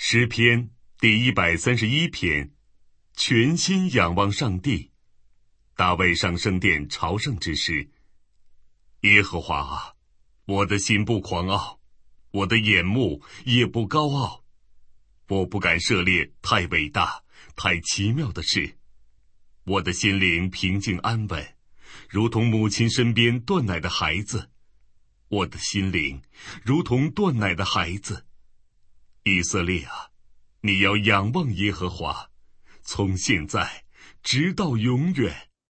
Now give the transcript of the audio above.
诗篇第131篇，全心仰望上帝。大卫上圣殿朝圣之时，耶和华啊，我的心不狂傲，我的眼目也不高傲。我不敢涉猎太伟大、太奇妙的事。我的心灵平静安稳，如同母亲身边断奶的孩子。我的心灵如同断奶的孩子。以色列啊，你要仰望耶和华，从现在直到永远。